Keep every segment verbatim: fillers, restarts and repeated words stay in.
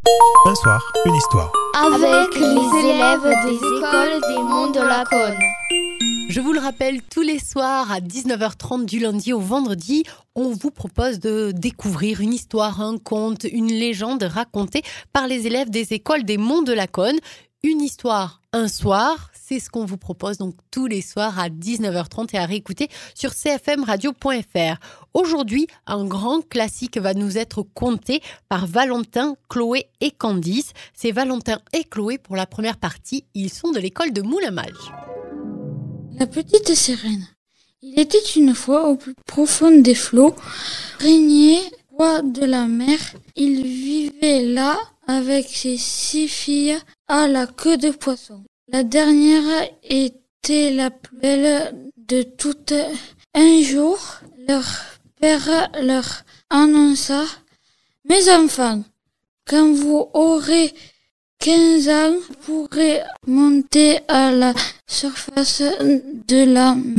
Un soir, une histoire. Avec les élèves des écoles des Monts de la Cône. Je vous le rappelle, tous les soirs à dix-neuf heures trente du lundi au vendredi, on vous propose de découvrir une histoire, un conte, une légende racontée par les élèves des écoles des Monts de la Cône. Une histoire, un soir, c'est ce qu'on vous propose donc tous les soirs à dix-neuf heures trente et à réécouter sur c f m radio point f r. Aujourd'hui, un grand classique va nous être conté par Valentin, Chloé et Candice. C'est Valentin et Chloé pour la première partie. Ils sont de l'école de Moulin-Mage. La petite sirène. Il était une fois au plus profond des flots, régnait roi de la mer. Il vivait là avec ses six filles à la queue de poisson. La dernière était la plus belle de toutes. Un jour, leur père leur annonça « Mes enfants, quand vous aurez quinze ans, vous pourrez monter à la surface de la mer. »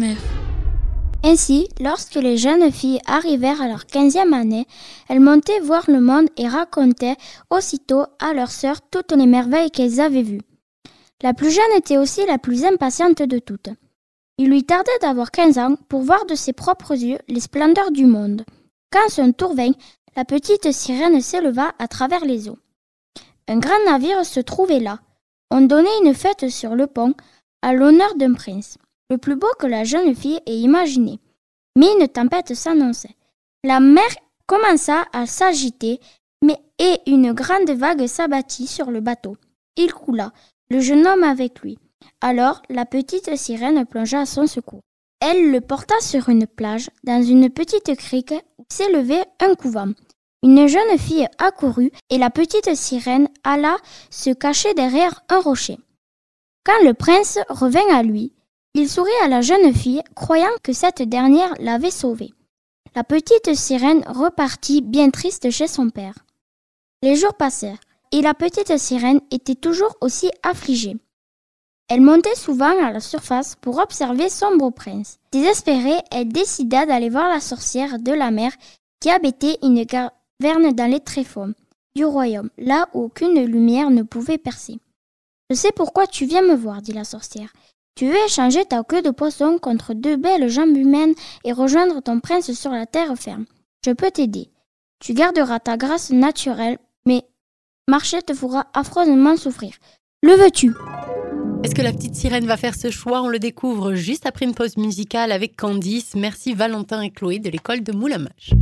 Ainsi, lorsque les jeunes filles arrivèrent à leur quinzième année, elles montaient voir le monde et racontaient aussitôt à leurs sœurs toutes les merveilles qu'elles avaient vues. La plus jeune était aussi la plus impatiente de toutes. Il lui tardait d'avoir quinze ans pour voir de ses propres yeux les splendeurs du monde. Quand son tour vint, la petite sirène s'éleva à travers les eaux. Un grand navire se trouvait là. On donnait une fête sur le pont à l'honneur d'un prince, le plus beau que la jeune fille ait imaginé. Mais une tempête s'annonçait. La mer commença à s'agiter, mais et une grande vague s'abattit sur le bateau. Il coula, le jeune homme avec lui. Alors la petite sirène plongea à son secours. Elle le porta sur une plage, dans une petite crique où s'élevait un couvent. Une jeune fille accourut et la petite sirène alla se cacher derrière un rocher. Quand le prince revint à lui, il sourit à la jeune fille, croyant que cette dernière l'avait sauvée. La petite sirène repartit bien triste chez son père. Les jours passèrent, et la petite sirène était toujours aussi affligée. Elle montait souvent à la surface pour observer son beau prince. Désespérée, elle décida d'aller voir la sorcière de la mer qui habitait une caverne dans les tréfonds du royaume, là où aucune lumière ne pouvait percer. « Je sais pourquoi tu viens me voir, dit la sorcière. Tu veux échanger ta queue de poisson contre deux belles jambes humaines et rejoindre ton prince sur la terre ferme. Je peux t'aider. Tu garderas ta grâce naturelle, mais marcher te fera affreusement souffrir. Le veux-tu ?» Est-ce que la petite sirène va faire ce choix? On le découvre juste après une pause musicale avec Candice. Merci Valentin et Chloé de l'école de Moulin-Mage.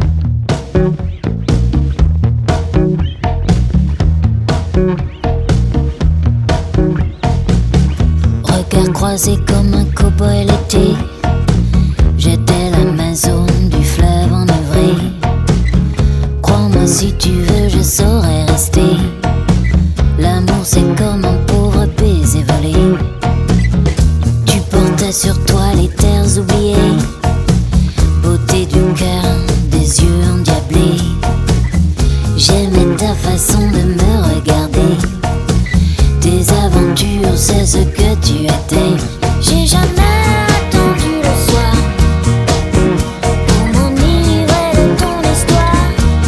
Regard croisé comme un cow-boy l'été, j'étais l'Amazone du fleuve enivré. Crois-moi si tu veux, je saurais rester. L'amour c'est comme un pauvre baiser volé. Tu portais sur toi les terres oubliées, beauté du cœur, des yeux endiablés. J'aimais ta façon de me regarder. Tes aventures, c'est ce que tu étais. J'ai jamais attendu le soir pour m'enivrer de ton histoire.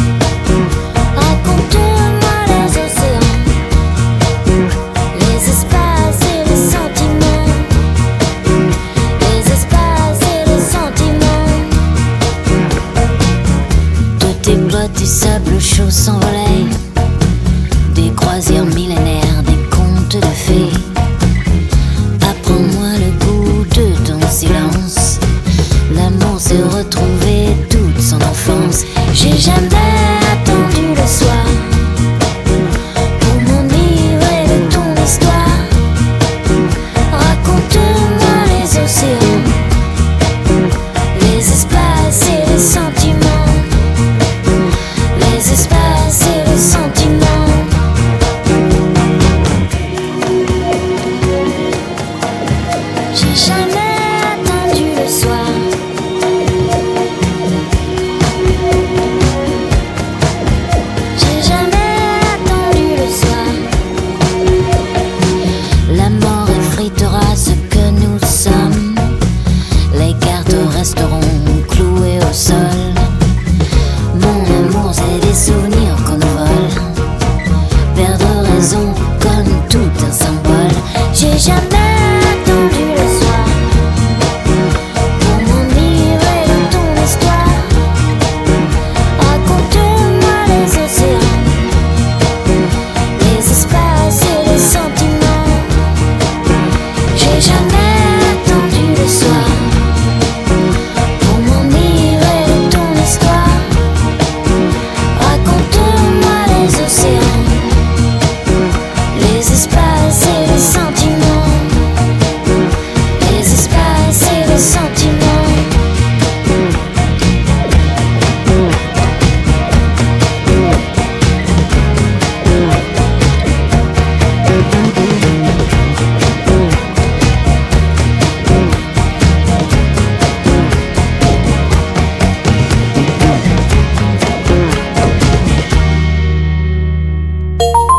Raconte-moi les océans, les espaces et les sentiments, les espaces et les sentiments. De tes bottes du sable chaud s'envolaient des croisières millénaires, des contes de fées. Apprends-moi le goût de ton silence. L'amour se retrouvait toute son enfance. J'ai jamais attendu le soir pour m'enivrer de ton histoire. Raconte-moi les océans, les espaces et les sentiments, les espaces et les sentiments.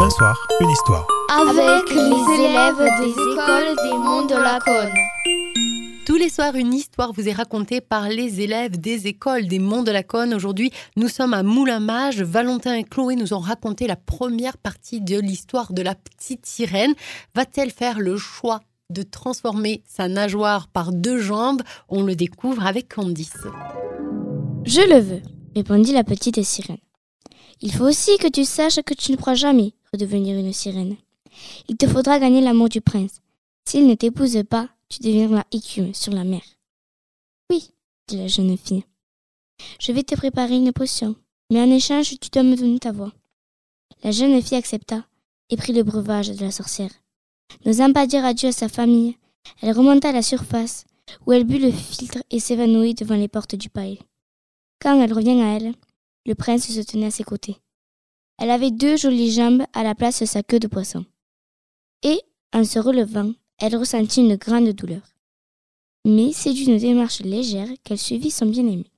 Un soir, une histoire. Avec les élèves des écoles des Monts de la Cône. Tous les soirs, une histoire vous est racontée par les élèves des écoles des Monts de la Cône. Aujourd'hui, nous sommes à Moulin-Mage. Valentin et Chloé nous ont raconté la première partie de l'histoire de la petite sirène. Va-t-elle faire le choix de transformer sa nageoire par deux jambes? On le découvre avec Candice. Je le veux, répondit la petite sirène. Il faut aussi que tu saches que tu ne pourras jamais redevenir une sirène. Il te faudra gagner l'amour du prince. S'il ne t'épouse pas, tu deviendras écume sur la mer. Oui, dit la jeune fille. Je vais te préparer une potion, mais en échange, tu dois me donner ta voix. La jeune fille accepta et prit le breuvage de la sorcière. N'osant pas dire adieu à sa famille, elle remonta à la surface, où elle but le filtre et s'évanouit devant les portes du palais. Quand elle revient à elle, le prince se tenait à ses côtés. Elle avait deux jolies jambes à la place de sa queue de poisson. Et, en se relevant, elle ressentit une grande douleur. Mais c'est d'une démarche légère qu'elle suivit son bien-aimé.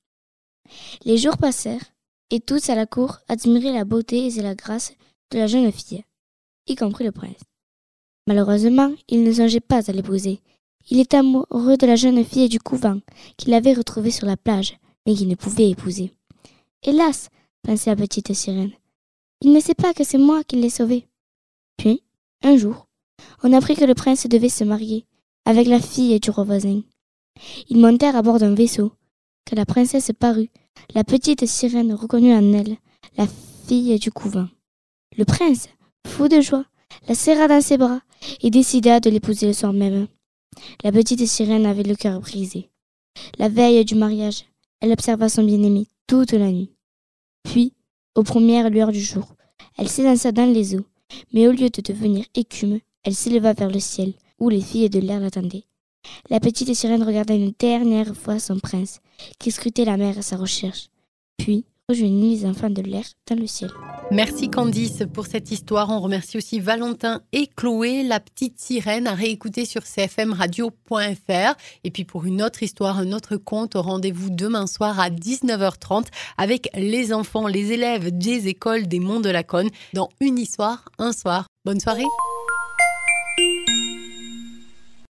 Les jours passèrent, et tous à la cour admiraient la beauté et la grâce de la jeune fille, y compris le prince. Malheureusement, il ne songeait pas à l'épouser. Il était amoureux de la jeune fille du couvent, qu'il avait retrouvée sur la plage, mais qu'il ne pouvait épouser. Hélas, pensait la petite sirène, il ne sait pas que c'est moi qui l'ai sauvé. Puis, un jour, on apprit que le prince devait se marier avec la fille du roi voisin. Ils montèrent à bord d'un vaisseau. Quand la princesse parut, la petite sirène reconnut en elle la fille du couvent. Le prince, fou de joie, la serra dans ses bras et décida de l'épouser le soir même. La petite sirène avait le cœur brisé. La veille du mariage, elle observa son bien-aimé toute la nuit. Puis, aux premières lueurs du jour, elle s'élança dans les eaux, mais au lieu de devenir écume, elle s'éleva vers le ciel, où les filles de l'air l'attendaient. La petite sirène regarda une dernière fois son prince, qui scrutait la mer à sa recherche, puis rejoignit les enfants de l'air dans le ciel. Merci Candice pour cette histoire. On remercie aussi Valentin et Chloé, la petite sirène, à réécouter sur c f m radio point f r. Et puis pour une autre histoire, un autre conte, rendez-vous demain soir à dix-neuf heures trente avec les enfants, les élèves des écoles des Monts de la Cône dans Une histoire, un soir. Bonne soirée.